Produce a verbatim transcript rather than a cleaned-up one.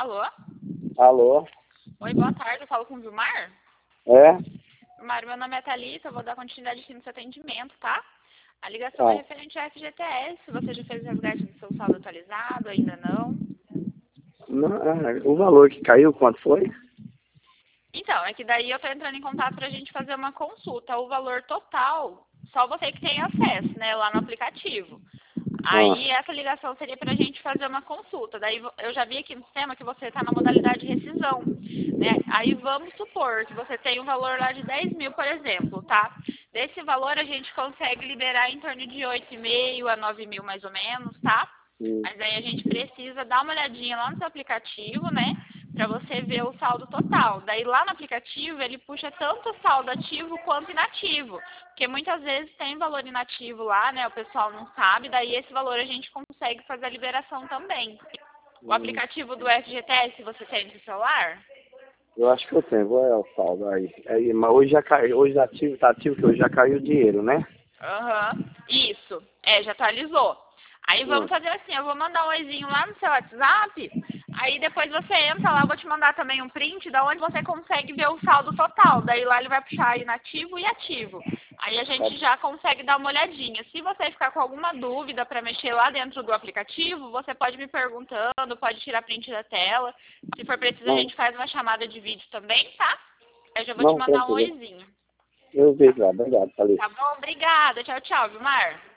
Alô? Alô? Oi, boa tarde, eu falo com o Vilmar? É? Vilmar, meu nome é Thalita, eu vou dar continuidade aqui no seu atendimento, tá? A ligação é Ah, referente ao F G T S, você já fez o resgate do seu saldo atualizado, ainda não? não, é, o valor que caiu, quanto foi? Então, é que daí eu tô entrando em contato pra gente fazer uma consulta. O valor total, só você que tem acesso, né, lá no aplicativo. Ah, Aí essa ligação seria para a gente fazer uma consulta. Daí vo- eu já vi aqui no sistema que você está na modalidade de rescisão, né? Aí vamos supor que você tem um valor lá de dez mil, por exemplo, tá? Desse valor a gente consegue liberar em torno de oito e meio a nove mil mais ou menos, tá? hum, Mas aí a gente precisa dar uma olhadinha lá no seu aplicativo, né? Para você ver o saldo total. Daí lá no aplicativo ele puxa tanto o saldo ativo quanto inativo. Porque muitas vezes tem valor inativo lá, né? O pessoal não sabe, daí esse valor a gente consegue fazer a liberação também. O hum. aplicativo do F G T S você tem no celular? Eu acho que eu tenho, vou é o saldo aí. aí. Mas hoje já caiu, hoje tá ativo, tá ativo que hoje já caiu o dinheiro, né? Aham, isso. É, já atualizou. Aí Hum, vamos fazer assim, eu vou mandar um oizinho lá no seu WhatsApp, aí depois você entra lá, eu vou te mandar também um print da onde você consegue ver o saldo total. Daí lá ele vai puxar inativo e ativo. Aí a tá, gente já consegue dar uma olhadinha. Se você ficar com alguma dúvida para mexer lá dentro do aplicativo, você pode me perguntando, pode tirar print da tela. Se for preciso, a não, gente faz uma chamada de vídeo também, tá? Eu já vou te não, mandar um tranquilo. oizinho. Eu vejo lá, obrigado, falei. Tá bom? Obrigada. Tchau, tchau, Vilmar.